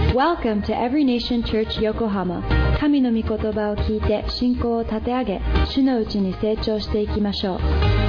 Welcome to Every Nation Church Yokohama. 神の御言葉を聞いて信仰を立て上げ、主のうちに成長していきましょう。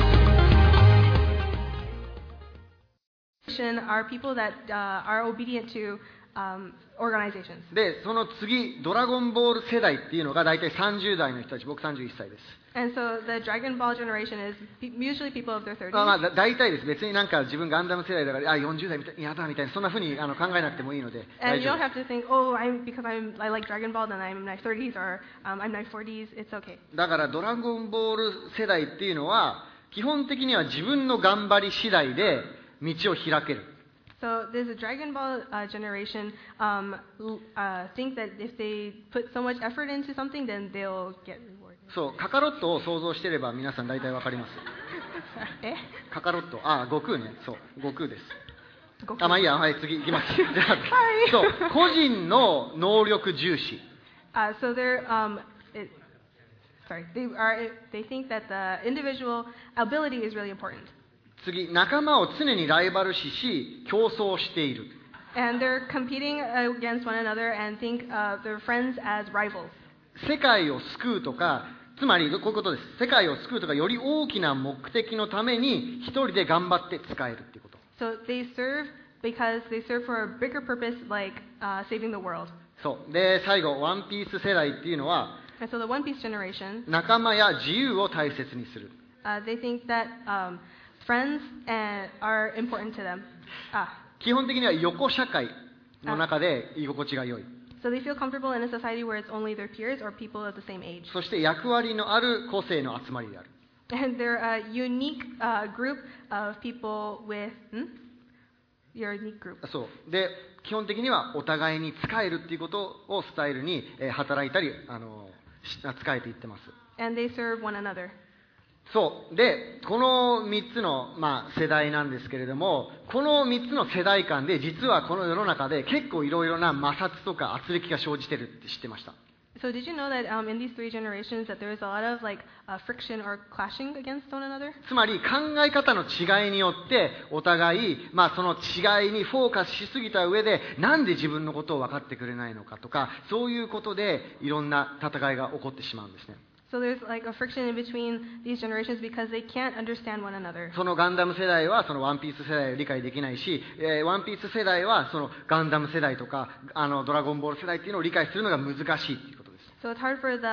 Are people that are obedient to organizations. で、その次、ドラゴンボール世代っていうのが大体30代の人たち、僕31歳です。 And so the Dragon Ball generation is usually people of their 30s. まあ大体です。別になんか自分ガンダム世代だから40代みたいやだみたいなそんな風に考えなくてもいいので。 And you don't have to think, oh, because I like Dragon Ball, then I'm in my 30s or I'm in my 40s. It's okay. だからドラゴンボール世代っていうのは基本的には自分の頑張り次第で道を開ける。 So there's a Dragon Ball generation think that if they put so much effort into something, then they'll get rewarded. そう、カカロットを想像してれば皆さん大体わかります。カカロット、悟空ね、そう、悟空です。まあいいや、はい、次行きます。じゃあ、そう、個人の能力重視。 So they're they think that the individual ability is really important. 次、仲間を常にライバル視し、競争している。 And they're competing against one another and think their friends as rivals. 世界を救うとか、つまりこういうことです。世界を救うとか、より大きな目的のために一人で頑張って使えるっていうこと。 So they serve because they serve for a bigger purpose, like saving the world. そう。で、最後、ワンピース世代っていうのは、 And so the One Piece generation, 仲間や自由を大切にする。 they think that friends are important to them. 基本的には横社会の中で居心地が良い。 So they feel comfortable in a society where it's only their peers or people of the same age. そして役割のある個性の集まりである。 And they're a unique group of people with your unique group. そう。で、基本的にはお互いに使えるっていうことをスタイルに働いたり使えていってます。 And they serve one another. そう。で、この3つの、世代なんですけれども、この3つの世代間で実はこの世の中で結構いろいろな摩擦とか圧力が生じてるって知ってました。 So did you know that in these three generations that there is a lot of friction or clashing against one another? つまり考え方の違いによってお互い、その違いにフォーカスしすぎた上でなんで自分のことを分かってくれないのかとかそういうことでいろんな戦いが起こってしまうんですね。 So there's like a friction in between these generations because they can't understand one another. そのガンダム世代はそのワンピース世代を理解できないし、ワンピース世代はそのガンダム世代とかドラゴンボール世代っていうのを理解するのが難しいっていうことです。 So it's hard for the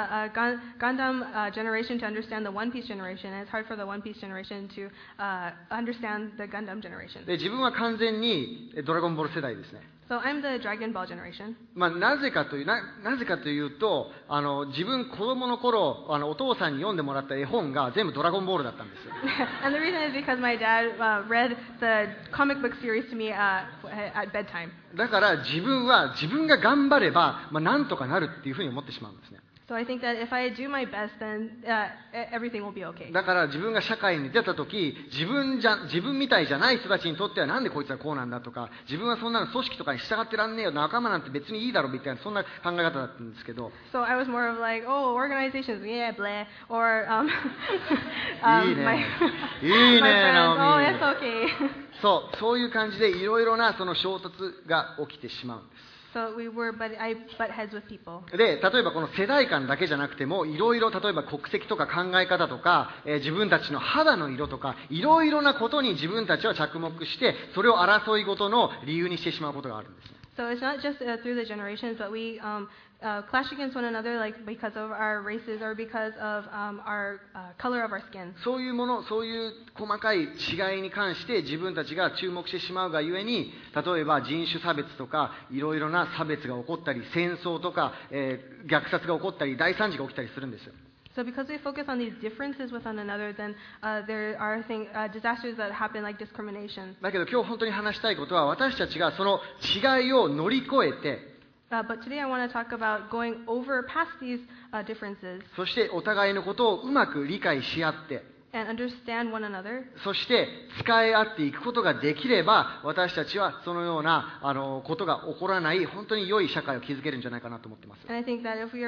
Gundam generation to understand the One Piece generation, and it's hard for the One Piece generation to understand the Gundam generation. で、自分は完全にドラゴンボール世代ですね。 So I'm the Dragon Ball generation. なぜかというと、自分子供の頃お父さんに読んでもらった絵本が全部ドラゴンボールだったんです。 And the reason is because my dad read the comic book series to me at bedtime. だから自分が頑張れば、なんとかなるっていうふうに思ってしまうんですね。 So I think that if I do my best, then everything will be okay. だから自分が社会に出た時、自分みたいじゃない人たちにとってはなんでこいつはこうなんだとか、自分はそんなの組織とかに従ってらんねえよ、仲間なんて別にいいだろみたいなそんな考え方だったんですけど。 So I was more of like, oh, organizations, yeah, blah, or いいね、 my いいね、 friends, oh, ナオミ。 it's okay. そういう感じでいろいろなその衝突が起きてしまうんです。 So we were butt heads with people. で、例えばこの世代間だけじゃなくても、いろいろ例えば国籍とか考え方とか、自分たちの肌の色とか、いろいろなことに自分たちは着目して、それを争いごとの理由にしてしまうことがあるんですね。 So it's not just through the generations, but we clash against one another, like because of our races or because of our color of our skin. そういう細かい違いに関して自分たちが注目してしまうがゆえに、例えば人種差別とかいろいろな差別が起こったり、戦争とか、虐殺が起こったり、大惨事が起きたりするんですよ。 So because we focus on these differences with one another, then there are disasters that happen like discrimination. だけど今日本当に話したいことは、私たちがその違いを乗り越えて、 But today I want to talk about going over past these differences. そしてお互いのことをうまく理解し合って、 And understand one another. そして使い合っていくことができれば、私たちはそのようなことが起こらない本当に良い社会を築けるんじゃないかなと思っています。 And I think that if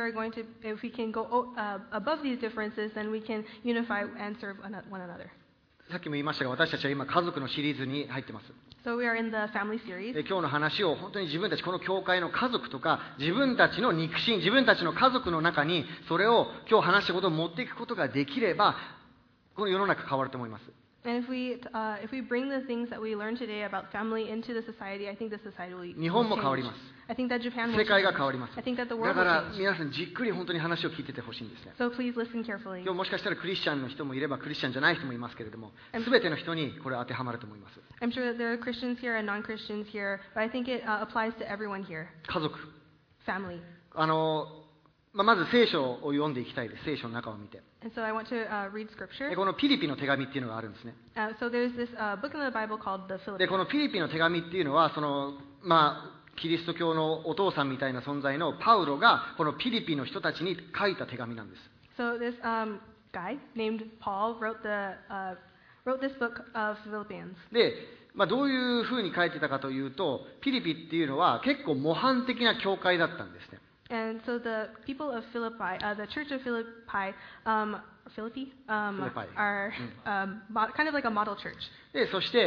we can go above these differences, then we can unify and serve one another. さっきも言いましたが、私たちは今家族のシリーズに入っています。 So we are in the family series. 今日の話を本当に自分たち、この教会の家族とか、自分たちの肉親、自分たちの家族の中に、それを今日話したことを持っていくことができれば、この世の中変わると思います。 And if we bring the things that we learned today about family into the society, I think the society will 日本も変わり change. ます。 I think that Japan will 世界が change. 変わります。 I think that the だ world か will ら change. 皆さんじっくり本当に話を聞いててほしいんですね。 So please listen carefully. 今日もしかしたらクリスチャンの人もいればクリスチャンじゃない人もいますけれども、すべての人にこれ当てはまると思います。 I'm sure that there are Christians here and non-Christians here, but I think it applies to everyone here. 家族。 Family. まず聖書を読んでいきたいです。聖書の中を見て。 And so I want to read scripture. このピリピの手紙っていうのがあるんですね。 So there's this book in the Bible called the で、こ Philippians. のピリピの手紙っていうのは、キリスト教のお父さんみたいな存在のパウロが、このピリピの人たちに書いた手紙なんです。 So this guy named Paul wrote this book of Philippians. で、どういうふうに書いてたかというと、ピリピっていうのは結構模範的な教会だったんですね。 And so the people of Philippi, the church of Philippi, are kind of like a model church. で、そして、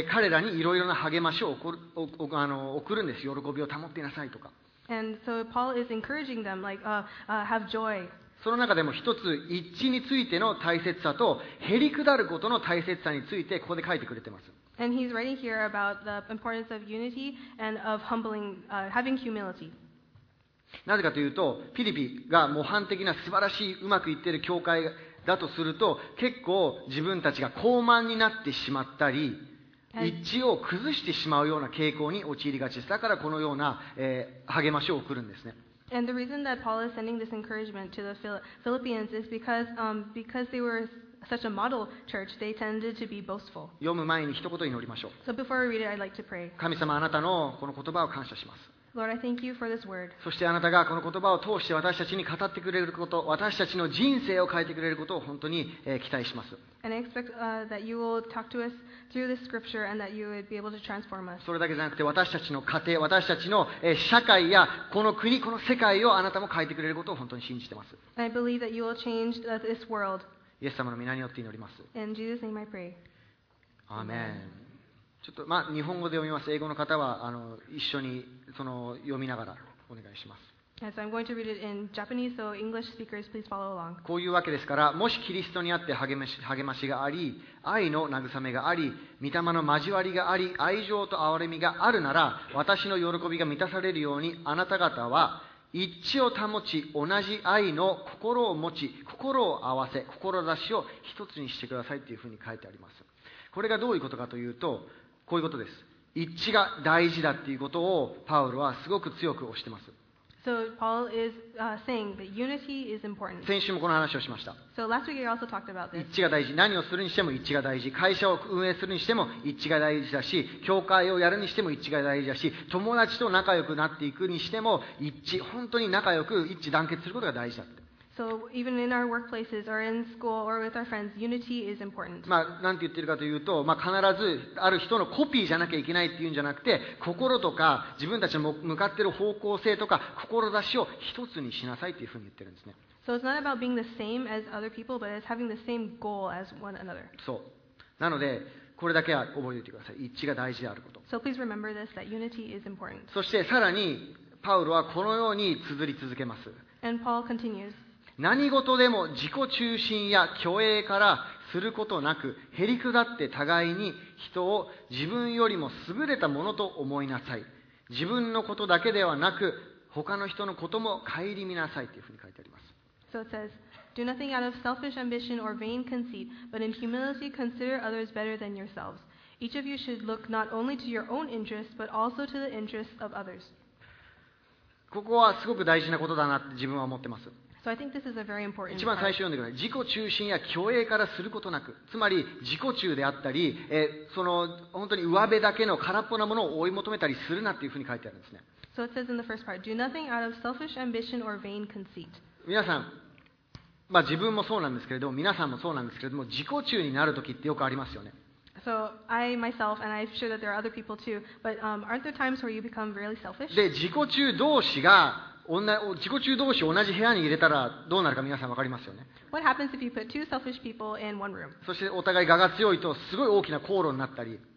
彼らにいろいろな励ましを送るんです。喜びを保っていなさいとか。 And so Paul is encouraging them, like, have joy. その中でも一つ、一致についての大切さと、へりくだることの大切さについて、ここで書いてくれてます。 And he's writing here about the importance of unity and of having humility. なぜかというと、ピリピが模範的な素晴らしい、うまくいっている教会だとすると、結構自分たちが高慢になってしまったり、一致を崩してしまうような傾向に陥りがちです。だからこのような、励ましを送るんですね。 And the reason that Paul is sending this encouragement to the Philippians is because they were such a model church, they tended to be boastful. 読む前に一言祈りましょう。 So before we read it, I'd like to pray. 神様、あなたのこの言葉を感謝します。 Lord, I thank you for this word. そしてあなたがこの言葉を通して私たちに語ってくれること、私たちの人生を変えてくれることを本当に期待します。 And I expect that you will talk to us through this scripture and that you would be able to transform us. それだけじゃなくて私たちの家庭、私たちの社会やこの国、この世界をあなたも変えてくれることを本当に信じています。 And I believe that you will change this world. イエス様の皆によって祈ります。 In Jesus' name I pray. アーメン。ちょっと日本語で読みます。英語の方は一緒に読みながらお願いします。 And so I'm going to read it in Japanese, so English speakers, please follow along. こういうわけですから、もしキリストにあって励ましがあり、愛の慰めがあり、御霊の交わりがあり、愛情と憐れみがあるなら、私の喜びが満たされるように、あなた方は一致を保ち、同じ愛の心を持ち、心を合わせ、志を一つにしてくださいというふうに書いてあります。これがどういうことかというと、こういうことです。一致が大事だということをパウロはすごく強く推しています。 So Paul is saying that unity is important. 先週もこの話をしました。 So last week I also talked about this. 一致が大事。何をするにしても一致が大事。会社を運営するにしても一致が大事だし、教会をやるにしても一致が大事だし、友達と仲良くなっていくにしても一致、本当に仲良く一致団結することが大事だって。 So even in our workplaces or in school or with our friends, unity is important. なんて言ってるかというと、必ずある人のコピーじゃなきゃいけないっていうんじゃなくて、心とか自分たちの向かっている方向性とか志を一つにしなさいというふうに言ってるんですね。 So it's not about being the same as other people, but it's having the same goal as one another. そう。なので、これだけは覚えておいてください。一致が大事であること。 So please remember this, that unity is important. そしてさらに、パウロはこのように綴り続けます。 And Paul continues. 何事でも自己中心や虚栄からすることなく、へりくだって互いに人を自分よりも優れたものと思いなさい。自分のことだけではなく、他の人のことも顧みなさいというふうに書いてあります。 So it says, do nothing out of selfish ambition or vain conceit, but in humility consider others better than yourselves. Each of you should look not only to your own interests, but also to the interests of others. ここはすごく大事なことだなって自分は思ってます。 So I think this is a very important 一番最初読んでください。自己中心や虚栄からすることなく、つまり自己中であったり、本当に上辺だけの空っぽなものを追い求めたりするなっていうふうに書いてあるんですね。 So it says in the first part, do nothing out of selfish ambition or vain conceit. 皆さん、自分もそうなんですけれども、皆さんもそうなんですけれども、自己中になるときってよくありますよね。 So I myself, and I'm sure that there are other people too, but aren't there times where you become really selfish? で、自己中同士同じ部屋に入れたらどうなるか皆さん分かりますよね。 What happens if you put two selfish people in one room? そしてお互い我が強いとすごい大きな口論になったり、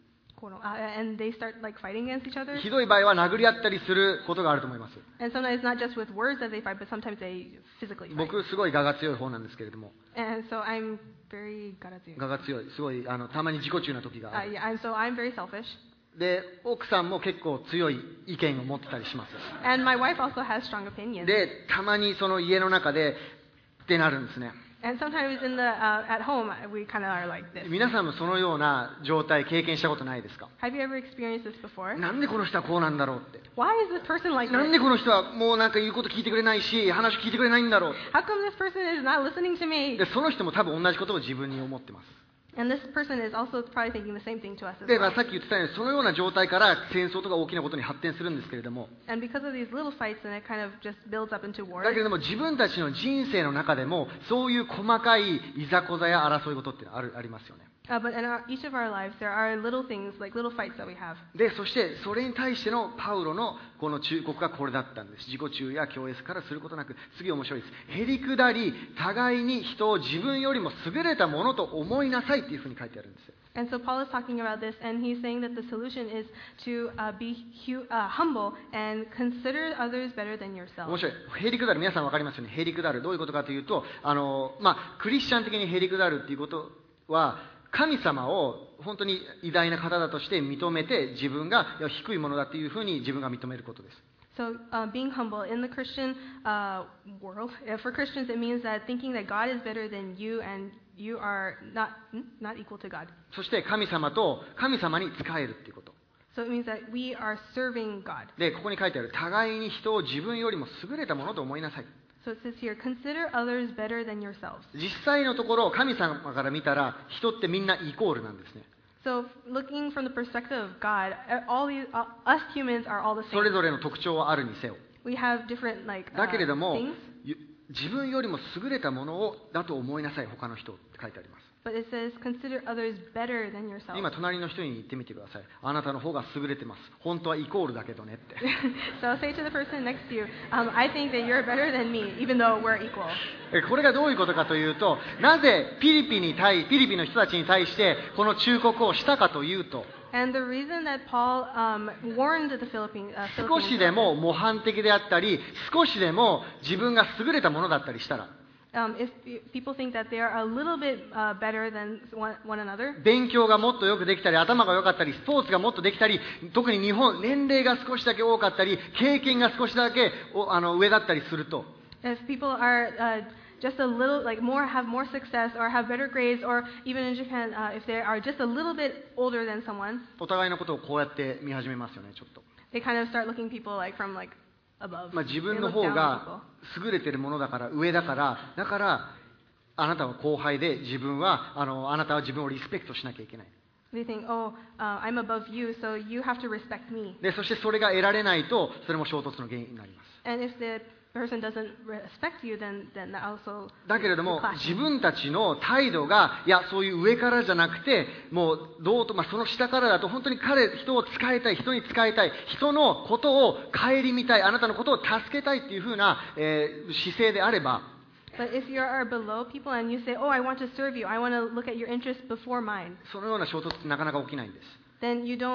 and they start like fighting against each other. ひどい場合は殴り合ったりすることがあると思います。 And sometimes not just with words that they fight, but sometimes they physically fight. 僕すごい我が強い方なんですけれども、 And so I'm very 我が強い、すごいたまに自己中な時がある。 I'm very selfish. で、奥さんも結構強い意見を持ってたりします。 And my wife also has strong opinions. で、たまにその家の中でってなるんですね。 And sometimes at home, we kind of are like this. 皆さんもそのような状態経験したことないですか？ Have you ever experienced this before? なんでこの人はこうなんだろうって。 Why is this person like なんで this? この人はもうなんか言うこと聞いてくれないし、話聞いてくれないんだろう。 How come this person is not listening to me? で、その人も多分同じことを自分に思ってます。 And this person is also probably thinking the same thing to us as で、 well. さっき言ってたように、そのような状態から戦争とか大きなことに発展するんですけれども、 And because of these little fights, then it kind of just builds up into war. だけれども自分たちの人生の中でも、そういう細かいいざこざや争い事ってありますよね。 But in each of our lives, there are little things, like little fights that we have. で、そしてそれに対してのパウロのこの忠告がこれだったんです。自己中や強越からすることなく、次面白いです。へりくだり、互いに人を自分よりも優れたものと思いなさいっていうふうに書いてあるんですよ。 And so Paul is talking about this, and he's saying that the solution is to be humble and consider others better than 面 yourself. 白い。へりくだる、皆さん分かりますよね。へりくだる。どういうことかというと、クリスチャン的にへりくだるっていうことは、神様を本当に偉大な方だとして認めて、自分が低いものだというふうに自分が認めることです。 So being humble in the Christian world, for Christians, it means that thinking that God is better than you and you are not equal to God. そして神様に仕えるっていうこと。 So it means that we are serving God. で、ここに書いてある、互いに人を自分よりも優れたものと思いなさい。 So it says here, consider others better than yourselves. 実際のところ、神様から見たら、人ってみんなイコールなんですね。 So looking from the perspective of God, us humans are all the それ same. ぞれの特徴はあるにせよ。 We have different like だけれども、 things, 自分よりも優れたものをだと思いなさい、他の人って書いてあります。 but it says consider others better than 今 yourself. 隣の人に言ってみてください。あなたの方が優れてます。本当はイコールだけどねって。 So say to the person next to you, I think that you're better than me, even though we're equal. これがどういうことかというと、なぜピリピの人たちに対してこの忠告をしたかというと、 And the reason that Paul warned the Philippines, 少しでも模範的であったり、少しでも自分が優れたものだったりしたら、 if people think that they are a little bit better than one another, 勉強がもっとよくできたり、頭が良かったり、スポーツがもっとできたり、特に日本、年齢が少しだけ多かったり、経験が少しだけ上だったりすると、 if people are just a little have more success or have better grades, or even in Japan, if they are just a little bit older than someone, お互いのことをこうやって見始めますよね、ちょっと。 they kind of start looking people from above. 自分 They の look 方 down on が people. 優れてるものだから、上だから、だからあなたは後輩で、あなたは自分をリスペクトしなきゃいけない。 They think, I'm above you, so you have to respect me. で、そしてそれが得られないと、それも衝突の原因になります。 And if the person doesn't respect you, then that also だけれども clash. 自分たちの態度が、いや、そういう上からじゃなくて、もうその下からだと、本当に人を使いたい、人に使いたい、人のことを顧みたい、あなたのことを助けたいっていう風な、姿勢であれば、 But if you are below people and you say, I want to serve you, I want to look at your interests before mine, そのような衝突ってなかなか起きないんです。 then you're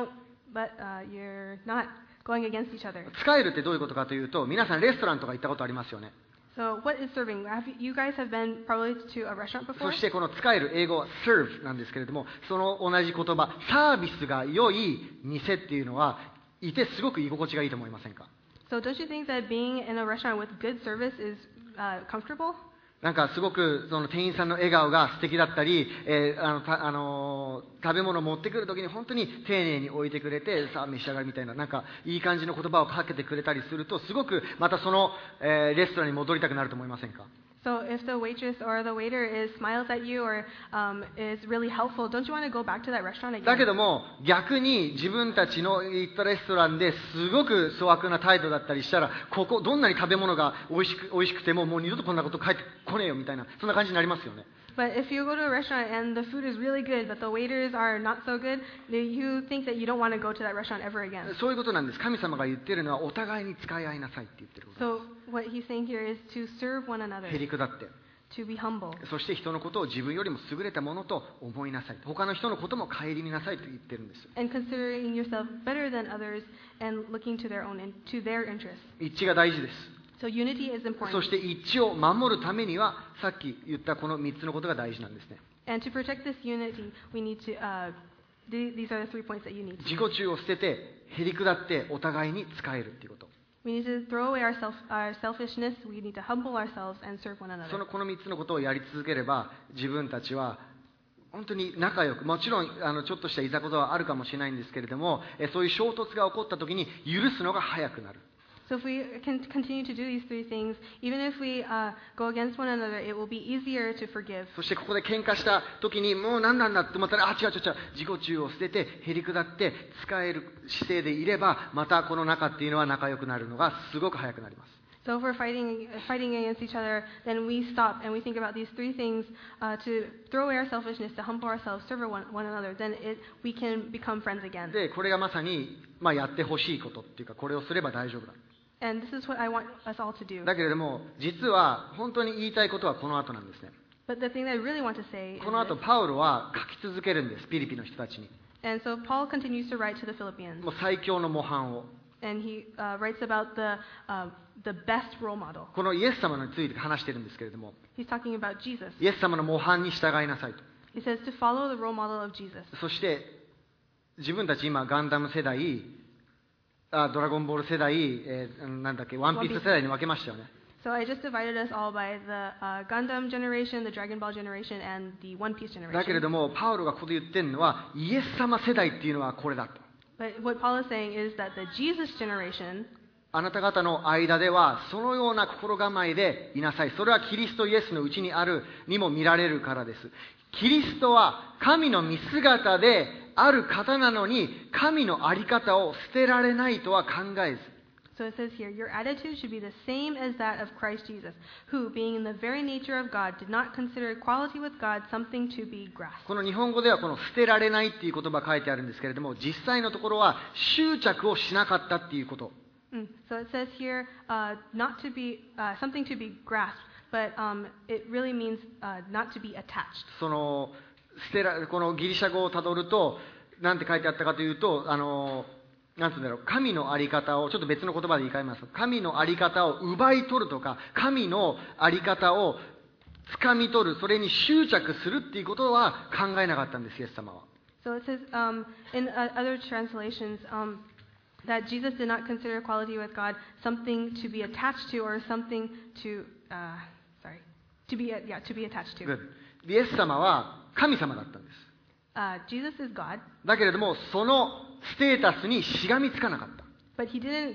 not going against each other. 使えるってどういうことかというと、皆さんレストランとか行ったことありますよね。 So what is serving? You guys have been probably to a restaurant そ before? してこの使える英語は serve なんですけれども、その同じ言葉、サービスが良い店っていうのはいてすごく居心地がいいと思いませんか？ So don't you think that being in a restaurant with good service is comfortable? なんかすごくその店員さんの笑顔が素敵だったり、食べ物を持ってくるときに本当に丁寧に置いてくれて、さあ召し上がるみたいな、なんかいい感じの言葉をかけてくれたりすると、すごくまたその、レストランに戻りたくなると思いませんか？ So if the waitress or the waiter smiles at you or is really helpful, don't you want to go back to that restaurant again? だけども逆に自分たちの行ったレストランですごく粗悪な態度だったりしたら、どんなに食べ物が美味しくてももう二度とこんなこと帰ってこねえよみたいな、そんな感じになりますよね。 But if you go to a restaurant and the food is really good, but the waiters are not so good, you think that you don't want to go to that restaurant ever again. そういうことなんです。神様が言ってるのはお互いに使い合いなさいって言ってること。 So what he's saying here is to serve one another, へりくだって。 to be humble. そして人のことを自分よりも優れたものと思いなさい。他の人のことも顧みなさいと言ってるんです。 And considering yourself better than others and looking to their interests. 一致が大事です。 So unity is important. そして一致を守るためには、さっき言ったこの3つのことが大事なんですね。 And to protect this unity, we need to, these are the 3 points that you need. 自己中を捨てて、へり下ってお互いに仕えるっていうこと。 We need to throw away our selfishness. We need to humble ourselves and serve one another. この3つのことをやり続ければ、自分たちは本当に仲良く、もちろんちょっとしたいざこざはあるかもしれないんですけれども、そういう衝突が起こった時に許すのが早くなる。 So if we can continue to do these 3 things, even if we go against one another, it will be easier to forgive. そしてここで喧嘩した時にもう何なんだって思ったら、違う、自己中を捨ててへり下って使える姿勢でいれば、またこの仲っていうのは仲良くなるのがすごく早くなります。 So if we're fighting against each other, then we stop and we think about these 3 things to throw away our selfishness, to humble ourselves, serve one another. Then we can become friends again. で、これがまさに、やってほしいことっていうか、これをすれば大丈夫だ。 And this is what I want us all to do. だけれども、実は本当に言いたいことはこの後なんですね。 But the thing that I really want to say is この後、パウロは書き続けるんです、ピリピの人たちに。 And so Paul continues to write to the Philippians. もう最強の模範を。 And he writes about the best role model. このイエス様について話してるんですけれども、 He's talking about Jesus. イエス様の模範に従いなさいと。 He says to follow the role model of Jesus. そして、自分たち今、ガンダム世代、ドラゴンボール世代、ワンピース世代に分けましたよね。 So I just divided us all by the Gundam generation, the Dragon Ball generation, and the One Piece generation. だけれども、パウロがここで言ってるのは、イエス様世代っていうのはこれだと。 But what Paul is saying is that the Jesus generation, あなた方の間ではそのような心構えでいなさい。それはキリストイエスのうちにあるにも見られるからです。キリストは神の見姿である方なのに、神の在り方を捨てられないとは考えず。 so it says here, your attitude should be the same as that of Christ Jesus, who, being in the very nature of God, did not consider equality with God something to be grasped. この日本語ではこの捨てられないっていう言葉が書いてあるんですけれども、実際のところは執着をしなかったっていうこと。 So it says here, not to be something to be grasped, but it really means not to be attached. このギリシャ語をたどると、なんて書いてあったかというと、なんて言うんだろう、神の在り方を、ちょっと別の言葉で言い換えます。神の在り方を奪い取るとか、神の在り方を掴み取る、それに執着するっていうことは考えなかったんです、イエス様は。 So it says in other translations that Jesus did not consider equality with God something to be attached to or something to to be attached to. Good. イエス様は神様だったんです。 Jesus is God. だけれども、そのステータスにしがみつかなかった。 But he didn't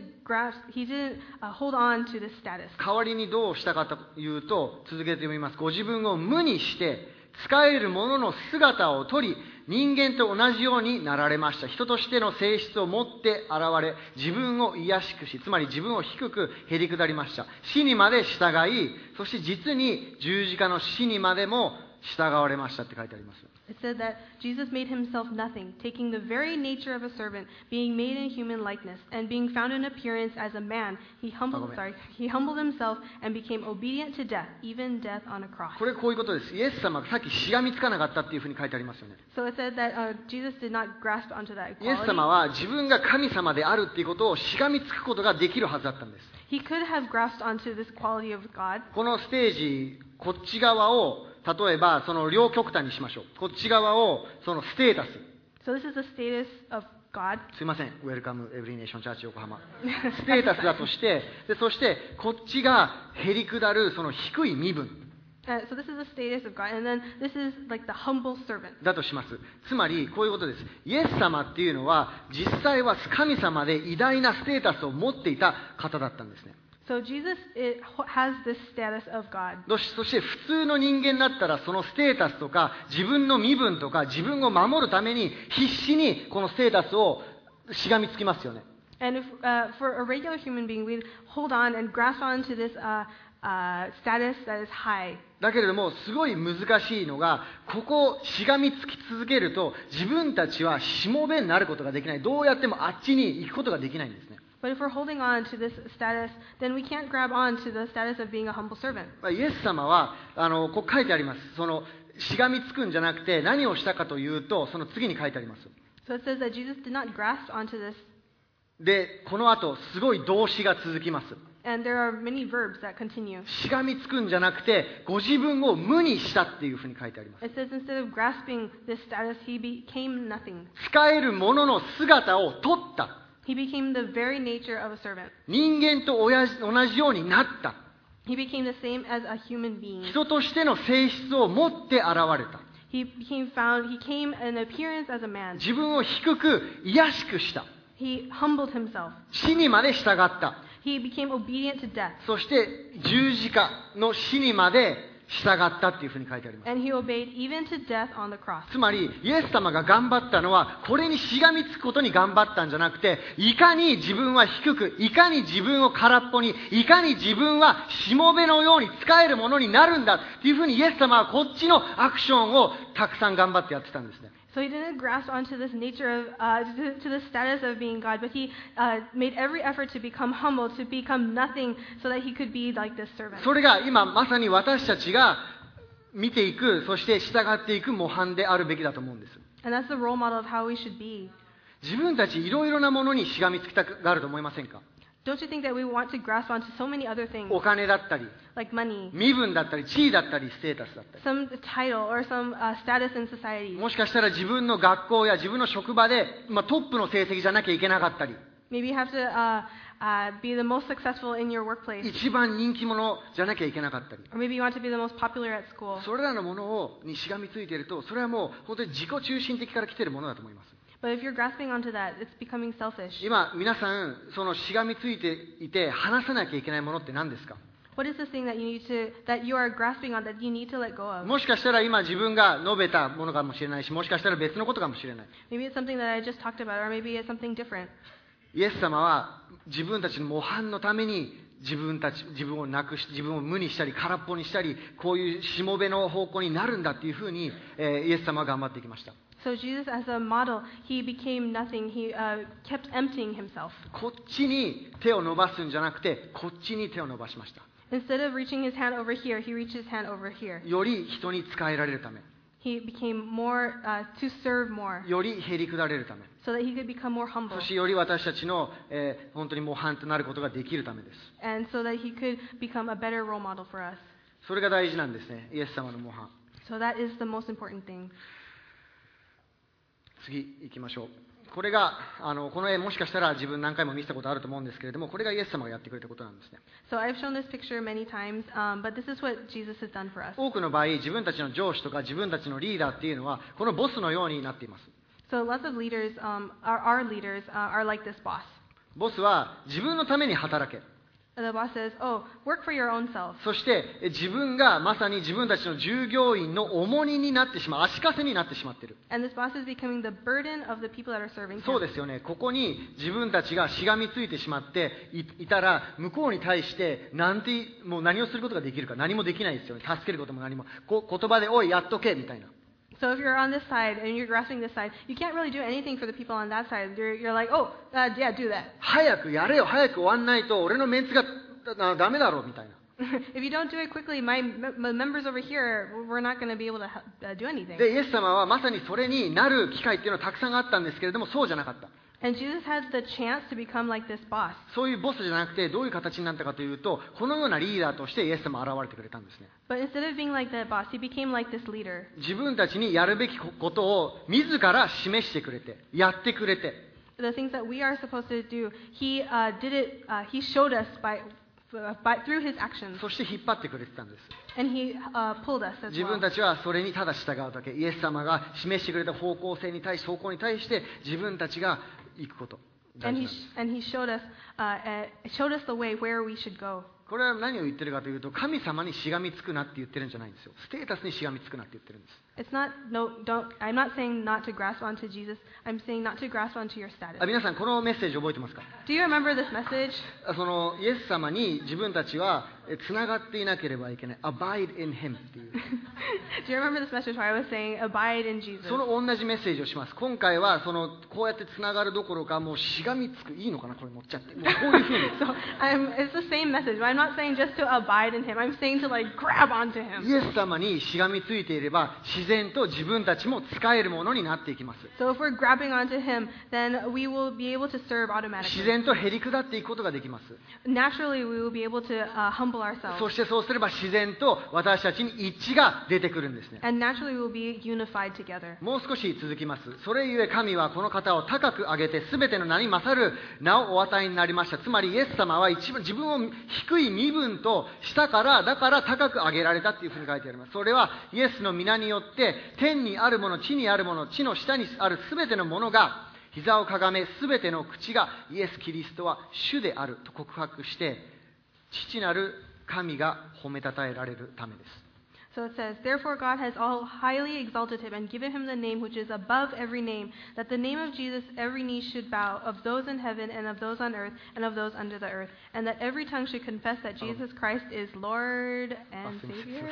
hold on to this status. 代わりにどうしたかというと、続けて読みます。ご自分を無にして、使えるものの姿を取り、人間と同じようになられました。人としての性質を持って現れ、自分を卑しくし、つまり自分を低くへり下りました。死にまで従い、そして実に十字架の死にまでも従われましたって書いてあります。 It said that Jesus made himself nothing, taking the very nature of a servant, being made in human likeness, and being found in appearance as a man, he humbled himself and became obedient to death, even death on a cross. これこういうことです。イエス様がさっきしがみつかなかったっていうふうに書いてありますよね。 So it said that Jesus did not grasp onto that イエス equality. 様は自分が神様であるっていうことをしがみつくことができるはずだったんです。 He could have grasped onto this quality of God. このステージ、こっち側を例えばその両極端にしましょう。こっち側をそのステータス。 So this is the status of God. すいません。Welcome Every Nation Church 横浜。ステータスだとして、そしてこっちがへり下るその低い身分。 So this is the status of God, and then this is like the humble servant. だとします。つまりこういうことです。イエス様っていうのは実際は神様で偉大なステータスを持っていた方だったんですね。 So Jesus has this status of God. そして普通の人間だったらそのステータスとか自分の身分とか自分を守るために必死にこのステータスをしがみつきますよね。 And if for a regular human being, we'd hold on and grasp onto this status that is high. だけれどもすごい難しいのが、ここをしがみつき続けると自分たちはしもべになることができない。どうやってもあっちに行くことができないんですね。 But if we're holding on to this status, then we can't grab on to the status of being a humble servant. イエス様はこう書いてあります。しがみつくんじゃなくて何をしたかというと、その次に書いてあります。 So it says that Jesus did not grasp onto this. で、この後すごい動詞が続きます。 And there are many verbs that continue. しがみつくんじゃなくてご自分を無にしたっていうふうに書いてあります。 It says instead of grasping this status, he became nothing. 使えるものの姿を取った。 He became the very nature of a servant. 人間と同じようになった。 He became the same as a human being. 人としての性質を持って現れた。 He came in appearance as a man. 自分を低く卑しくした。 He humbled himself. 死にまで従った。 He became obedient to death. そして十字架の死にまで従ったっていうふうに書いてあります。 And he obeyed even to death on the cross. つまりイエス様が頑張ったのはこれにしがみつくことに頑張ったんじゃなくて、いかに自分は低く、いかに自分を空っぽに、いかに自分はしもべのように使えるものになるんだっていうふうにイエス様はこっちのアクションをたくさん頑張ってやってたんですね。 So he didn't grasp onto this nature of, to the status of being God, but he made every effort to become humble, to become nothing, so that he could be like this servant. それが今まさに私たちが見ていく、そして従っていく模範であるべきだと思うんです。 And that's the role model of how we should be. 自分たちいろいろなものにしがみつきたがると思いませんか？ Don't you think that we want to grasp onto so many other things, お金だったり、 like money, 身分だったり、地位だったり、ステータスだったり。 some title, or some status in society? もしかしたら自分の学校や自分の職場で、トップの成績じゃなきゃいけなかったり、 Maybe you have to be the most successful in your workplace. 一番人気者じゃなきゃいけなかったり。 Or maybe you want to be the most popular at school. それらのものにしがみついていると、それはもう本当に自己中心的から来ているものだと思います。 But if you're grasping onto that, it's becoming selfish. 今皆さんそのしがみついていて離さなきゃいけないものって何ですか？ What is the thing that you are grasping on that you need to let go of? もしかしたら今自分が述べたものかもしれないし、もしかしたら別のことかもしれない。 Maybe it's something that I just talked about, or maybe it's something different. イエス様は自分たちの模範のために自分をなくし、自分を無にしたり空っぽにしたり、こういうしもべの方向になるんだっていうふうに、イエス様は頑張ってきました。 So Jesus, as a model, he became nothing. He kept emptying himself. こっちに手を伸ばすんじゃなくて、こっちに手を伸ばしました。 Instead of reaching his hand over here, he reached his hand over here. より人に仕えられるため、 He became more to serve more, よりへりくだれるため、 so that he could become more humble, そしてより私たちの、本当に模範となることができるためです。 and so that he could become a better role model for us. それが大事なんですね、イエス様の模範。 So that is the most important thing. 次行きましょう。これがこの絵もしかしたら自分何回も見せたことあると思うんですけれども、これがイエス様がやってくれたことなんですね。 So I've shown this picture many times, but this is what Jesus has done for us. 多くの場合自分たちの上司とか自分たちのリーダーっていうのはこのボスのようになっています。 So lots of leaders, our leaders, are like this boss. ボスは自分のために働け、 The boss says, "Oh, work for your own self." そして自分がまさに自分たちの従業員の重荷になってしまう、足かせになってしまっている。 And this boss is becoming the burden of the people that are serving そう him. ですよね。ここに自分たちがしがみついてしまっていたら、向こうに対してもう何をすることができるか、何もできないですよね。助けることも何も。言葉でおいやっとけみたいな。 So if you're on this side and you're grasping this side, you can't really do anything for the people on that side. You're like, "Oh, yeah, do that." 早くやれよ、早く終わんないと俺のメンツがダメだろうみたいな。 If you don't do it quickly, my members over here, we're not going to be able to do anything. でイエス様はまさにそれになる機会っていうのはたくさんあったんですけれども、そうじゃなかった。 And Jesus had the chance to become like this boss. そういうボスじゃなくてどういう形になったかというと、このようなリーダーとしてイエス様は現れてくれたんですね。 But instead of being like that boss, he became like this leader. 自分たちにやるべきことを自ら示してくれて、やってくれて、 The things that we are supposed to do, he did it. He showed us through his actions, そして引っ張ってくれてたんです。 and he pulled us as 自分 well. たちはそれにただ従うだけ。イエス様が示してくれた方向に対して自分たちが行くこと。大 And 事 he なんです showed us the way where we should go. これは何を言ってるかというと、神様にしがみつくなって言ってるんじゃないんですよ。ステータスにしがみつくなって言ってるんです。 It's not, no, don't, I'm not saying not to grasp onto Jesus. I'm saying not to grasp onto your status. 皆さんこのメッセージ覚えてますか？ Do you remember this message? そのイエス様に自分たちはつながっていなければいけない。Abide in Him っていう。 Do you remember this message where I was saying, abide in Jesus? その同じメッセージをします。今回はこうやってつながるどころか、もうしがみつく。いいのかなこれ乗っちゃって。もうこういうふうに。 So it's the same message, but I'm not saying just to abide in Him. I'm saying to like grab onto Him. イエス様にしがみついていれば、自然と自分たちも使えるものになっていきます。 So if we're grabbing onto Him, then we will be able to serve 自 automatically. 然とへり下っていくことができます。 Naturally, we will be able to humble そ ourselves. してそうすれば自然と私たちに一致が出てくるんですね。 And naturally, we will be unified together. もう少し続きます。それゆえ神はこの方を高く上げて、すべての名に勝る名をお与えになりました。つまりイエス様は一番自分を低い身分としたから、だから高く上げられたというふうに書いてあります。それはイエスの皆によって天にあるもの、地にあるもの、地の下にあるすべてのものが膝をかがめ、すべての口がイエス・キリストは主であると告白して、父なる神が褒めたたえられるためです。 So it says, Therefore God has all highly exalted him and given him the name which is above every name, that the name of Jesus every knee should bow, of those in heaven and of those on earth and of those under the earth, and that every tongue should confess that Jesus Christ is Lord and Savior,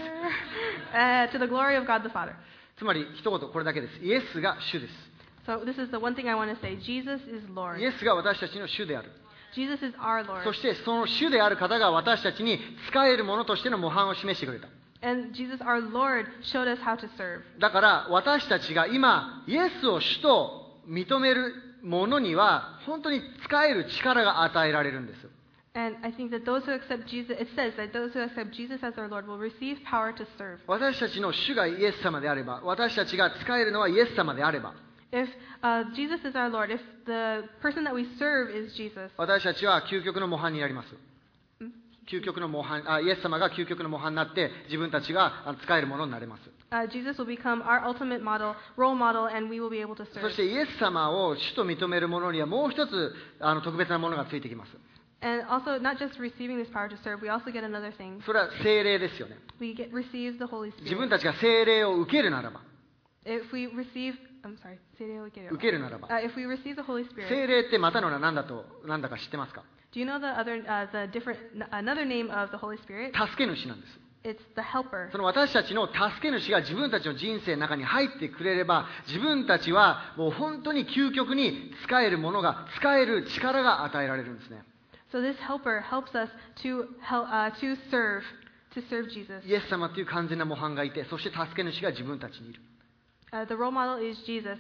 to the glory of God the Father. つまり一言これだけです。イエスが主です。 So this is the one thing I want to say. Jesus is イ Lord. エスが私たちの主である。 Jesus is our そ Lord. してその主である方が私たちに使えるものとしての模範を示してくれた。 And Jesus, our Lord, showed us how to serve. だから私たちが今イエスを主と認めるものには本当に使える力が与えられるんです。 And I think that those who accept Jesus, it says that those who accept Jesus as our Lord will receive power to serve. 私たちの主がイエス様であれば、私たちが使えるのはイエス様であれば、 If Jesus is our Lord, if the person that we serve is Jesus, 私たちは究極の模範になります。究極の模範、イエス様が究極の模範になって自分たちが使えるものになれます。 Jesus will become our ultimate model, role model, and we will be able to そ serve. してイエス様を主と認める者にはもう一つ特別なものがついてきます。 And also, not just receiving this power to serve, we also get another thing. それは聖霊ですよね。 We receive the Holy 自分 Spirit. たちが聖霊を受けるならば、 If we receive, I'm sorry, 受けるならば、 if we receive the Holy 聖 Spirit, 霊ってまたの名なんだか知ってますか？ do you know another name of the Holy Spirit? 助け主なんです。 It's the helper. その私たちの助け主が自分たちの人生の中に入ってくれれば、自分たちはもう本当に究極に使えるものが、使える力が与えられるんですね。 So this helper helps us to serve Jesus. イエス様という完全な模範がいて、そして助け主が自分たちにいる。 The role model is Jesus.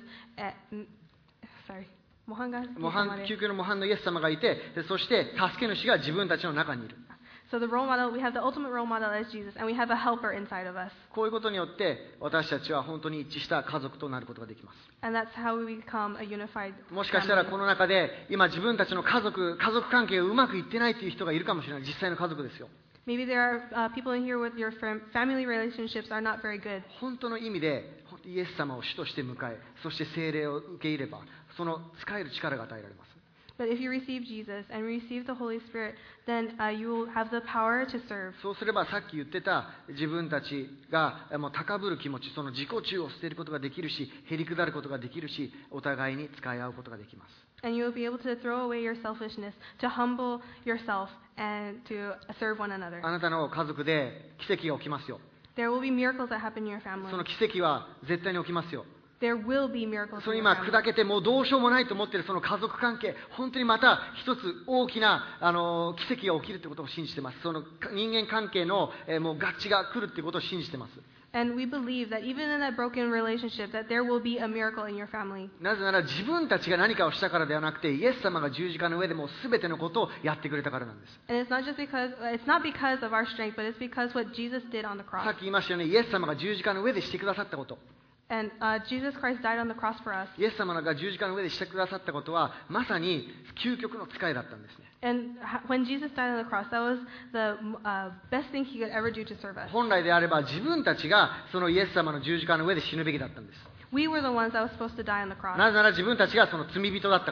Sorry. 模範が究極の模範のイエス様がいて、でそして助け主が自分たちの中にいる。 So the role model, we have the ultimate role model as Jesus, and we have a helper inside of us. こういうことによって私たちは本当に一致した家族となることができます。 And that's how we become a unified もしかしたら family. この中で今自分たちの家族関係がうまくいってないという人がいるかもしれない。実際の家族ですよ。 Maybe there are people in here with your family relationships are not very good. 本当の意味でイエス様を主として迎え、そして聖霊を受け入れれば、その使える力が与えられます。 But if you receive Jesus and receive the Holy Spirit, then you will have the power to serve. そうすればさっき言ってた自分たちがもう高ぶる気持ち、その自己中を捨てることができるし、へりくだることができるし、お互いに使い合うことができます。 And you will be able to throw away your selfishness, to humble yourself, and to serve one another. あなたの家族で奇跡が起きますよ。 There will be miracles that happen in your その family. 奇跡は絶対に起きますよ。 There will be miracles その in your 今 family. 砕けてもうどうしようもないと思っているその家族関係、本当にまた一つ大きな奇跡が起きるということを信じています。その人間関係のもう合致が来るということを信じています。 And we believe that even in that broken relationship, that there will be a miracle in your family. なぜなら自分たちが何かをしたからではなくて、イエス様が十字架の上でもう全てのことをやってくれたからなんです。 And it's not because of our strength, but it's because what Jesus did on the さ cross. っき言いましたよね、イエス様が十字架の上でしてくださったこと。 And Jesus Christ died on the cross for us. イエス様が十字架の上でしてくださったことは、まさに究極の使いだったんですね。 And when Jesus died on the cross, that was the best thing he could ever do to serve us. 本来であれば自分たちがそのイエス様の十字架の上で死ぬべきだったんです。 We were the ones that were supposed to die on the cross. なぜなら自分たちがその罪人だったから。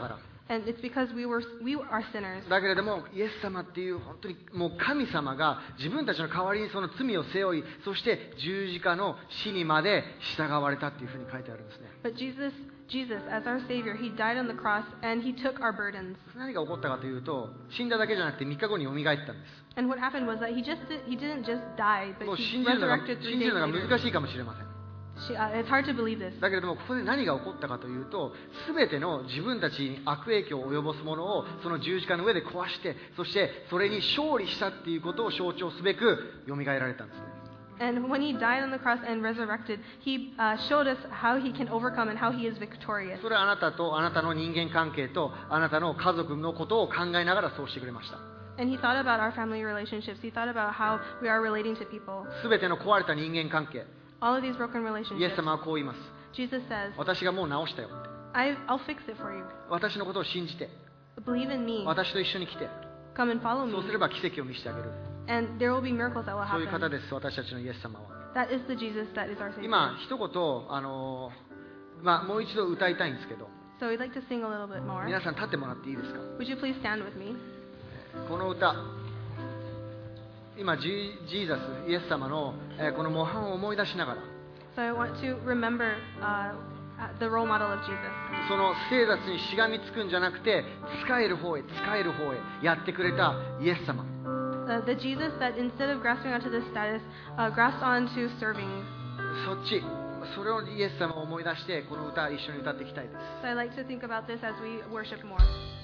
And it's because we are sinners. だけれどもイエス様っていう本当にもう神様が自分たちの代わりにその罪を背負い、そして十字架の死にまで従われたっていうふうに書いてあるんですね。 But Jesus, as our Savior, He died on the cross and He took our burdens. 何が起こったかというと、死んだだけじゃなくて3日後に蘇ったんです。 And what happened was that He didn't just die, も but う He 信じるのが resurrected 3 信じる days のが later. 難しいかもしれません。 It's hard to believe this. だけれどもここで何が起こったかというと、全ての自分たちに悪影響を及ぼすものをその十字架の上で壊して、そしてそれに勝利したっていうことを象徴すべく蘇られたんですね。 And when He died on the cross and resurrected, He showed us how He can overcome and how He is victorious. それはあなたとあなたの人間関係とあなたの家族のことを考えながらそうしてくれました。 And He thought about our family relationships. He thought about how we are relating to people. 全ての壊れた人間関係、 All of these broken イエス relationships. 様はこう言います。 Jesus says, 私がもう直したよって。 I'll fix it for you. 私のことを信じて、 Believe in me. 私と一緒に来て、 Come and follow そうす me. れば奇跡を見せてあげる。 And there will be miracles that will そういう方 happen. です、私たちのイエス様は。 That is the Jesus that is our Savior. 今一言もう一度歌いたいんですけど、 So we'd like to sing a little bit more. 皆さん立ってもらっていいですか。 Would you please stand with me? この歌、今ジーザスイエス様の、この模範を思い出しながら、 So I want to remember the role model of Jesus. その聖雑にしがみつくんじゃなくて、使える方へやってくれたイエス様、 The Jesus that instead of grasping onto this status, grasped onto serving. それをイエス様を思い出してこの歌一緒に歌っていきたいです。 So I like to think about this as we worship more.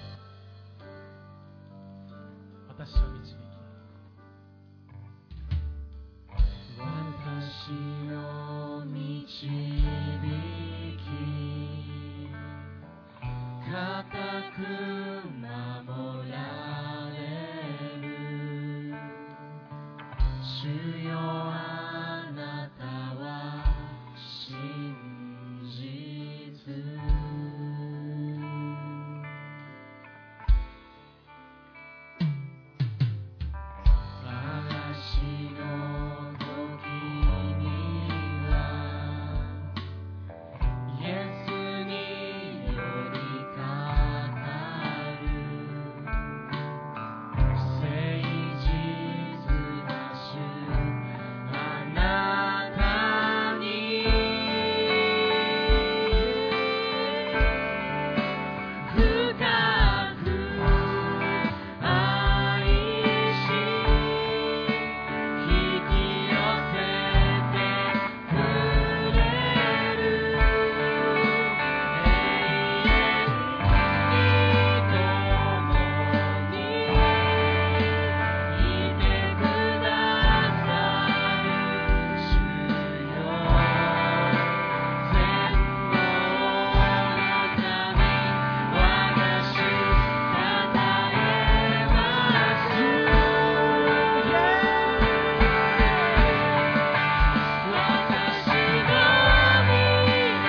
私を導き、私を導き、固く守られる。主よあなたは真実。嵐の時にはイエスに寄りかかる。誠実な主あなたに深く愛し引き寄せてくれる。永遠に共にいてくださる主よ。全能の神、私たたえます。私の未来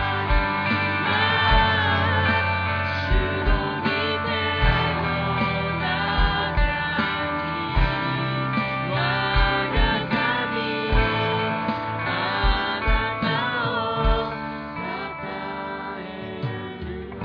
は主の御手の中に。我が神、あなたをたたえる。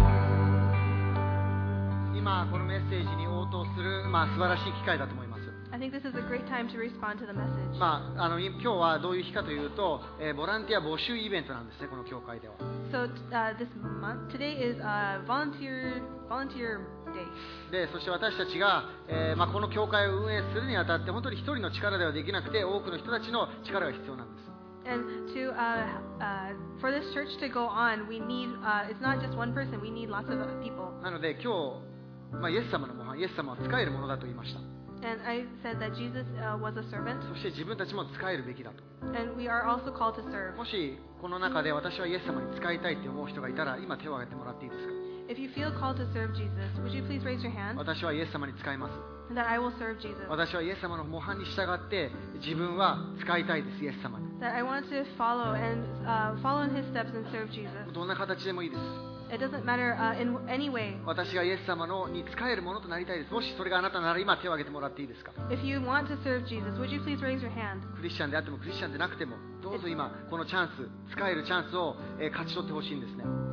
今このメッセージに応答する、素晴らしい機会だと思います。 I think this is a great time to respond to the message. 今日はどういう日かというと、ボランティア募集イベントなんですね、この教会では。 So today is volunteer day. でそして私たちが、この教会を運営するにあたって本当に一人の力ではできなくて、多くの人たちの力が必要なんです。 And for this church to go on, we need it's not just one person. We need lots of people. なので今日、イエス様の模範、イエス様は使えるものだと言いました。 And I said that Jesus was a servant, そして自分たちも使えるべきだと。 and we are also called to serve. もしこの中で私はイエス様に使いたいって思う人がいたら、今手を挙げてもらっていいですか。 If you feel called to serve Jesus, would you please raise your hand? 私はイエス様に使います。 That I will serve Jesus. 私はイエス様の模範に従って自分は使いたいです、イエス様に。 That I want to follow in His steps and serve Jesus. どんな形でもいいです。 It doesn't matter in any way. 私がイエス様に使えるものとなりたいです。もしそれがあなたなら今手を挙げてもらっていいですか。 If you want to serve Jesus, would you please raise your hand? クリスチャンであってもクリスチャンでなくても、どうぞ今このチャンス、使えるチャンスを勝ち取ってほしいんですね。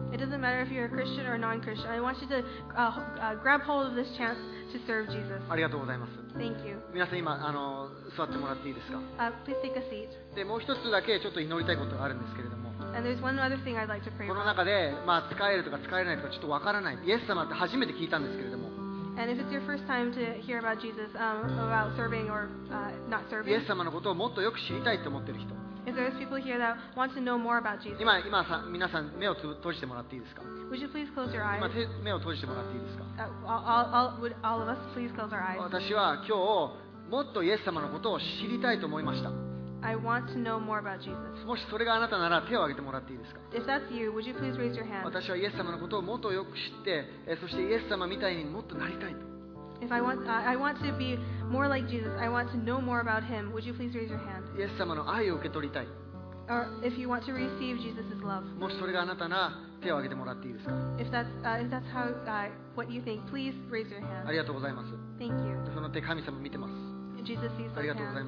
It doesn't matter if you're a Christian or non-Christian. I want you to grab hold of this chance to serve Jesus. ありがとうございます。 Thank you. 皆さん今座ってもらっていいですか。 Please take a seat. でもう一つだけちょっと祈りたいことがあるんですけれども、 And there's one other thing I'd like to pray この about. 中で、使えるとか使えないとかちょっとわからない、イエス様って初めて聞いたんですけれども、 And if it's your first time to hear about Jesus, about serving or not イエ serving, ス様のことをもっとよく知りたいと思っている人、 if there's people here that want to know more about Jesus, 皆さん目を閉じてもらっていいですか。 would you please close your eyes? 今目を閉じてもらっていいですか。 Would all of us please close our eyes? 私は今日もっとイエス様のことを知りたいと思いました。 I want to know more about Jesus. もしそれがあなたなら手を挙げてもらっていいですか。 If that's you, would you please raise your hand? 私はイエス様のことをもっとよく知って、そしてイエス様みたいにもっとなりたいと。 If I want to be more like Jesus, I want to know more about Him. Would you please raise your hand? イエス様の愛を受け取りたい。 Or if you want to receive Jesus' love. もしそれがあなたなら手を挙げてもらっていいですか。 If that's how what you think, please raise your あ hand. りがとうございます。 Thank you. その手神様見てます。 Jesus sees あ those りがとうござい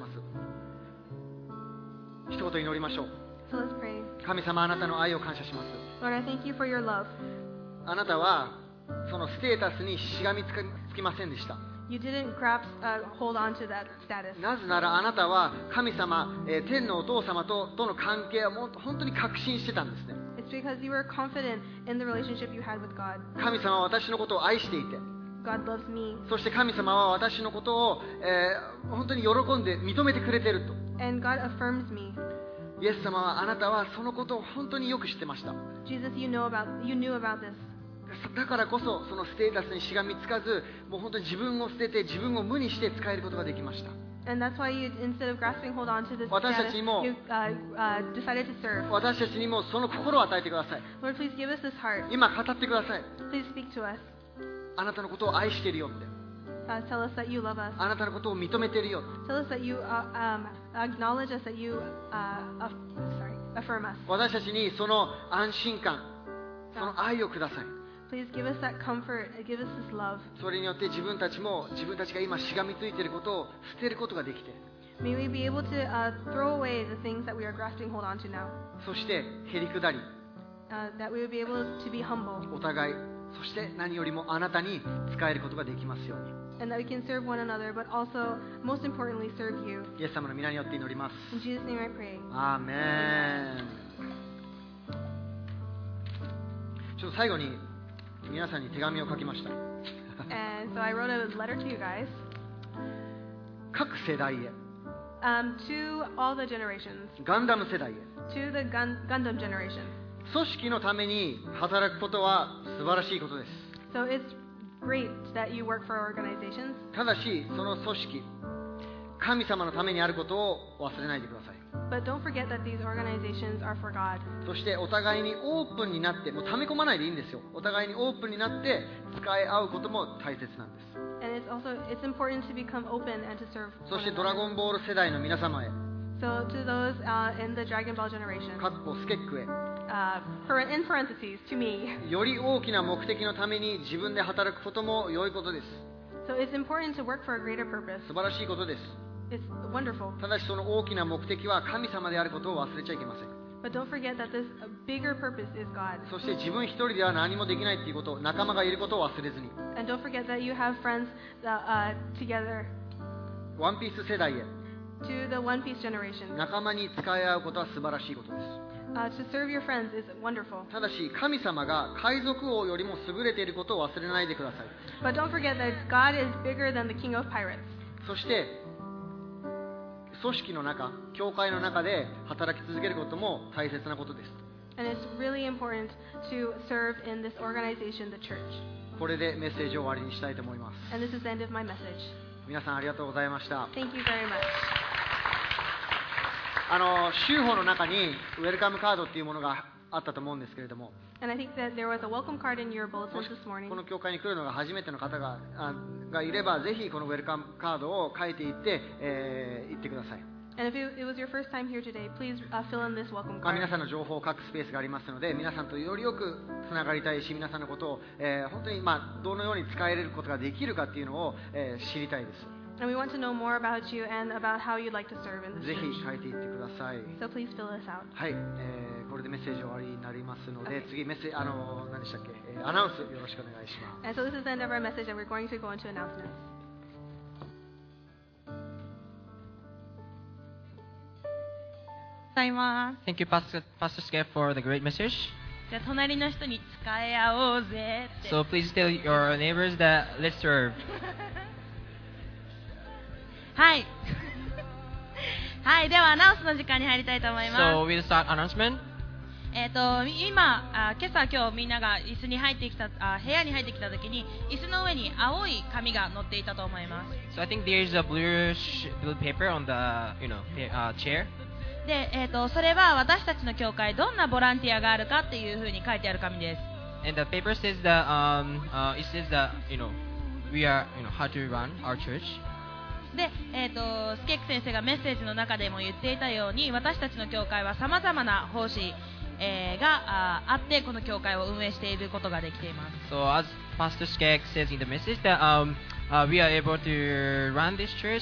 hands. ます。一言祈りましょう。 So let's pray. 神様、あなたの愛を感謝します。 Lord, I thank you for your love. あなたはそのステータスにしがみつきませんでした。 You didn't hold on to that status. なぜならあなたは神様、天のお父様との関係を本当に確信してたんですね。 It's because you were confident in the relationship you had with God. 神様は私のことを愛していて、 God loves me. そして神様は私のことを、本当に喜んで認めてくれていると。 And God affirms me. イエス様はあなたはそのことを本当によく知ってました。 Jesus, you knew about this. だからこそそのステータスにしがみつかず、もう本当に自分を捨てて自分を無にして使えることができました。 And that's why you, instead of grasping hold on to this 私た status, ちにも you decided to serve. 私たちにもその心を与えてください。 Lord, please give us this heart. 今語ってください。 Please speak to us. あなたのことを愛しているよって、 Tell us that you love us. あなたのことを認めているよって。 Tell us that you acknowledge us, that you affirm us. 私たちにその安心感、その愛をください。 Please give us that comfort. Give us this love. それによって自分たちも自分たちが今しがみついていることを捨てることができて、 May we be able to throw away the things that we are grasping hold on to now. そしてへりくだり、 That we would be able to be humble. お互い、そして何よりもあなたに使えることができますように。 And that we can serve one another, but also, most importantly, serve you. イエス様の皆によって祈ります。 In Jesus' name I pray. アーメン。ちょっと最後に皆さんに手紙を書きました。 And so I wrote a letter to you guys. 各世代へ、 To all the generations. ガンダム世代へ。 To the Gundam generation. 組織のために働くことは素晴らしいことです。 So it's great that you work for organizations. ただしその組織、神様のためにあることを忘れないでください。 But don't forget that these organizations are for God. そしてお互いにオープンになって、もう溜め込まないでいいんですよ。お互いにオープンになって使い合うことも大切なんです。 And it's important to become open and to serve そ one してドラ another. ゴンボール世代の皆様へ、 So to those in the Dragon Ball generation, かっこスケックへ、 in parentheses, to me. より大きな目的のために自分で働くことも良いことです。 So it's important to work for a greater purpose. 素晴らしいことです。 It's wonderful. ただしその大きな目的は神様であることを忘れちゃいけません。 But don't forget that this bigger purpose is God. そして自分一人では何もできないということ、仲間がいることを忘れずに、 And don't forget that you have friends together. ワンピース世代へ、 To the One Piece generation. 仲間に使い合うことは素晴らしいことです。 To serve your friends is wonderful. ただし神様が海賊王よりも優れていることを忘れないでください。 But don't forget that God is bigger than the King of Pirates. そして組織の中、教会の中で働き続けることも大切なことです。 And it's really important to serve in this organization, the church. これでメッセージを終わりにしたいと思います。 And this is the end of my message. 皆さんありがとうございました。 Thank you very much. 週報の中にウェルカムカードっていうものがあったと思うんですけれども、 And I think that there was a welcome card in your bulletins もし this morning. この教会に来るのが初めての方がいれば、ぜひこのウェルカムカードを書いていって、行ってください。 And if it was your first time here today, please fill in this welcome 皆 card. さんの情報を書くスペースがありますので、皆さんとよりよくつながりたいし、皆さんのことを、本当に、どのように使えることができるかっていうのを、知りたいです。 And we want to know more about you and about how you'd like to serve in this ぜひ church. 書いていってください。 So please fill this out. はい、これでメッセージ終わりになります。 ますので、次メッセ何でしたっけ、アナウンスよろしくお願いします。 And so this is the end of our message, and we're going to go into announcements. ございます。 Thank you, Pastor Skep, for the great message. じゃあ隣の人に使い合おうぜって。 So please tell your neighbors that let's serve. はい。はい、ではアナウンスの時間に入りたいと思います。 So we'll start announcement. 今日みんなが椅子に入ってきた部屋に入ってきた時に椅子の上に青い紙が載っていたと思います。 So I think there's a blue paper on the chair. で、それは私たちの教会どんなボランティアがあるかっていうふうに書いてある紙です。 And the paper says that it says that we are how to run our church. で、スケック先生がメッセージの中でも言っていたように私たちの教会はさまざまな奉仕があってこの教会を運営していることができています。 So as Pastor Skek says in the message that we are able to run this church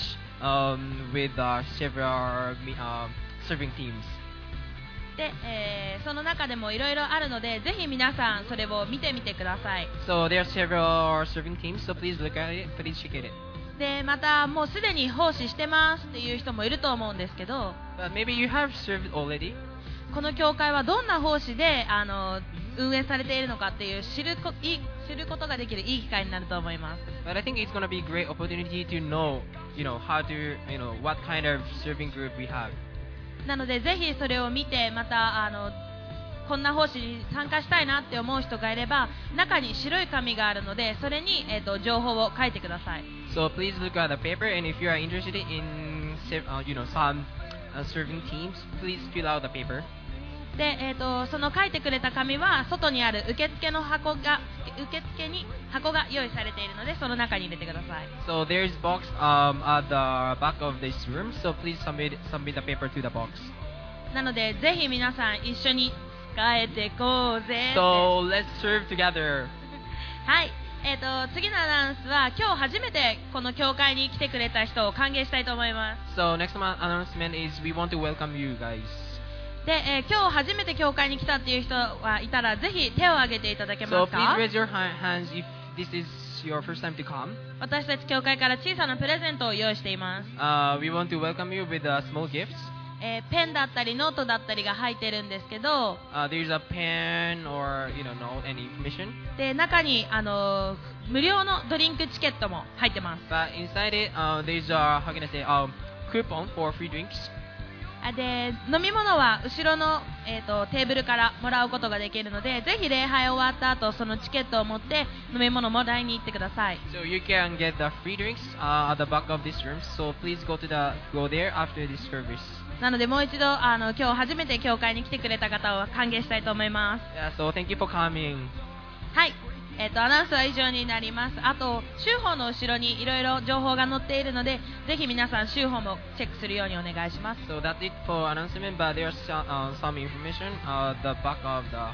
with several serving teams. で、その中でもいろいろあるのでぜひ皆さんそれを見てみてください。 So there are several serving teams. So please look at it. Please check it. でまたもうすでに奉仕してますっていう人もいると思うんですけど、 But maybe you have served already. この教会はどんな奉仕で運営されているのかっていう知ることができるいい機会になると思います。 But I think it's going to be a great opportunity to know, how to, what kind of serving group we have. なのでぜひそれを見てまたこんな奉仕に参加したいなって思う人がいれば中に白い紙があるのでそれに、情報を書いてください。 So please look at the paper, and if you are interested in, some serving teams, please fill out the paper. で、その書いてくれた紙は外にある受付に箱が用意されているのでその中に入れてください。 So there's box at the back of this room. So please submit the paper to the box. なのでぜひ皆さん一緒に使えてこうぜって。 So let's serve together. はい。次のアナウンスは今日初めてこの教会に来てくれた人を歓迎したいと思います。 So next announcement is we want to welcome you guys. で、今日初めて教会に来たっていう人はいたらぜひ手を挙げていただけ So ますか。 please raise your hands if this is your first time to come. 私たち教会から小さなプレゼントを用意しています。 We want to welcome you with small gifts. ペンだったりノートだったりが入ってるんですけど、 There's a pen or note, any information. で中に無料のドリンクチケットも入ってます。 But inside it, there's a how can I say coupon for free drinks. で飲み物は後ろの、テーブルからもらうことができるのでぜひ礼拝終わった後そのチケットを持って飲み物もらいに行ってください。 So you can get the free drinks at the back of this room. So please go there after this service. なのでもう一度今日初めて教会に来てくれた方を歓迎したいと思います。 Yeah, so thank you for coming. はい、アナウンスは以上になります。あと週報の後ろにいろいろ情報が載っているのでぜひ皆さん週報もチェックするようにお願いします。 So that's it for announcement. But there's some information at the back of the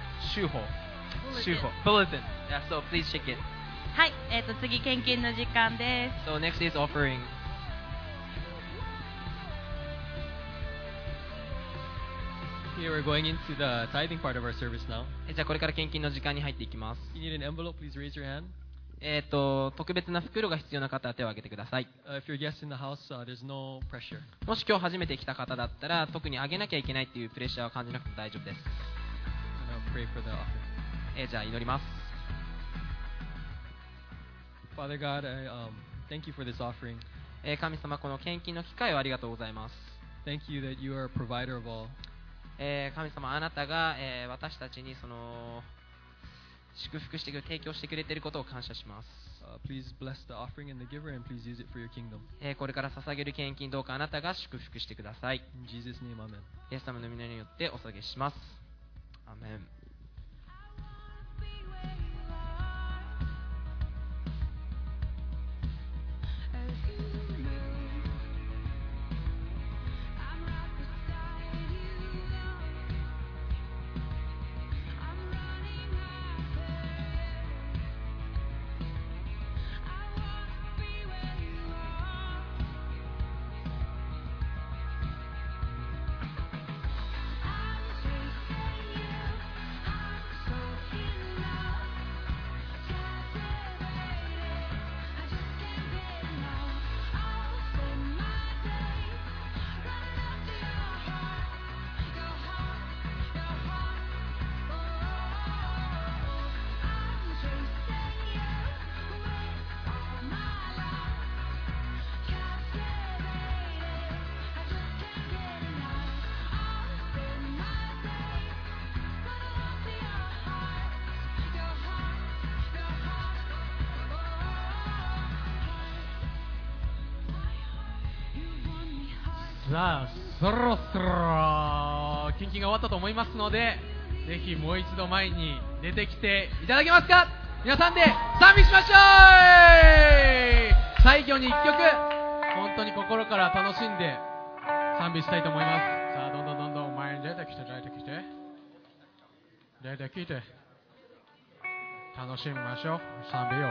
bulletin. Yeah, so please check it. はい、次献金の時間です。 So next is offering. Okay, we're going into the tithing part of our service now. じゃあこれから献金の時間に入っていきます。 If you need an envelope, please raise your hand. 特別な袋が必要な方は手を挙げてください。 If you're a guest in the house, there's no pressure. もし今日初めて来た方だったら特にあげなきゃいけないっていうプレッシャーを感じなくて大丈夫です。 I'm going to pray for the offering. じゃあ祈ります。 Father God, I thank you for this offering. 神様、この献金の機会をありがとうございます。 Thank you that you are a provider of all. 神様、あなたが、私たちにその祝福してくれ、提供してくれていることを感謝します。 Please bless the offering and the giver, and please use it for your kingdom. これから捧げる献金どうかあなたが祝福してください。 In Jesus' name, amen. イエス様の皆によってお捧げします。アメン。 さあそろそろキンキンが終わったと思いますので、ぜひもう一度前に出てきていただけますか。皆さんで賛美しましょう。最後に一曲本当に心から楽しんで賛美したいと思います。さあどんどん前に出てきて楽しみましょう。賛美を。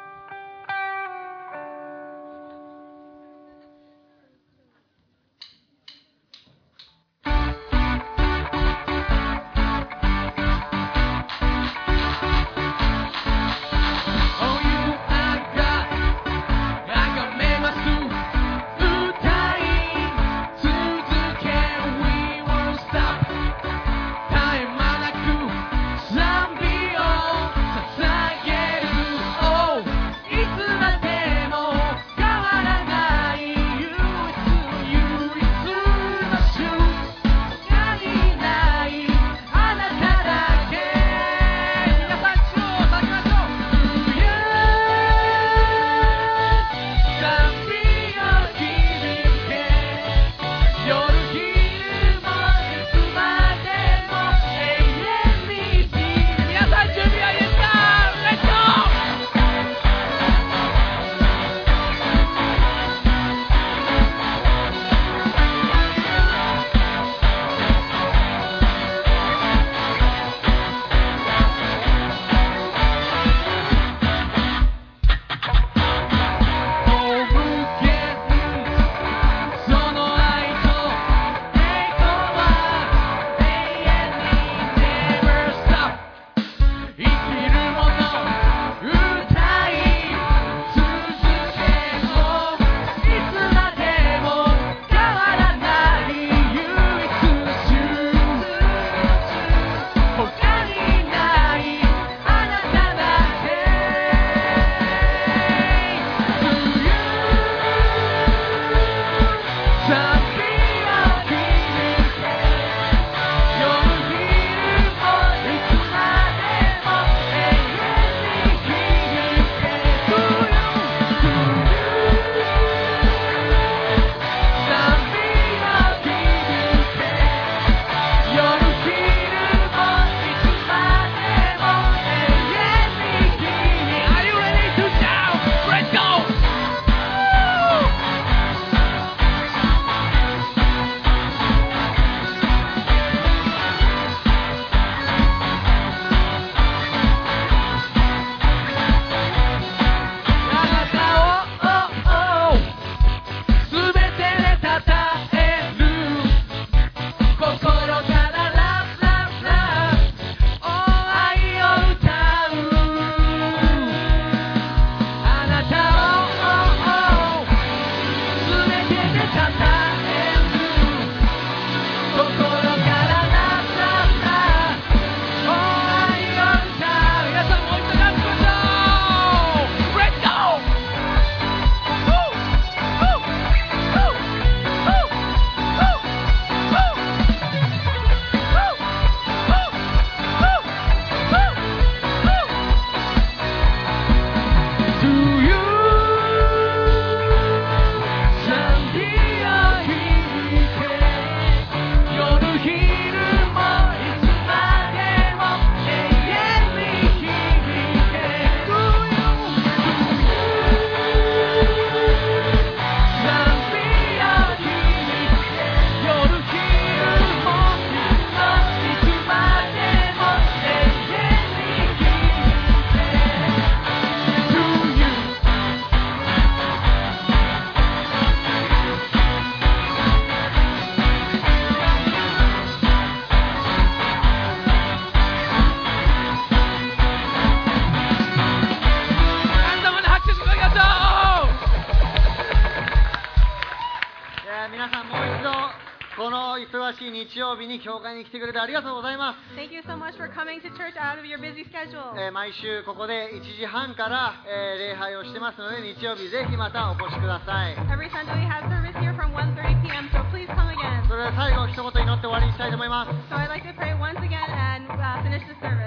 しい日曜日に教会に来てくれてありがとうございます。 Thank you so much for coming to church out of your busy schedule. 毎週ここで1時半から、礼拝をしてますので、日曜日ぜひまたお越しください。 Every Sunday we have service here from 1:30 p.m. So please come again. それでは最後一言祈って終わりにしたいと思います。 So I'd like to pray once again and finish the service.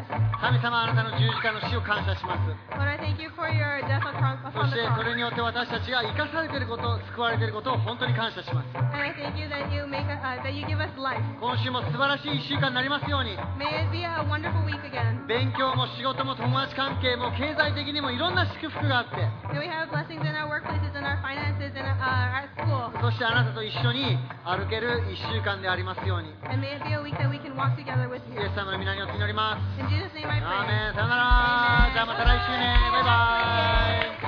神様あなたの十字架の死を感謝します。 Lord, I thank you for your death upon そ the してそ cross. れによって私たちが生かされていること、救われていることを本当に感謝します。 And I thank you that you give us life. 今週も素晴らしい1週間になりますように。 May it be a wonderful week again. 勉強も仕事も友達関係も経済的にもいろんな祝福があって、 May we have blessings in our workplaces, in our finances, and at school. そしてあなたと一緒に歩ける1週間でありますように。 And may it be a week that we can walk together with イ you. エス様の皆によって祈ります。 In Jesus' name I アー pray. メン。さよなら。じゃあまた来週ね。バイバイ。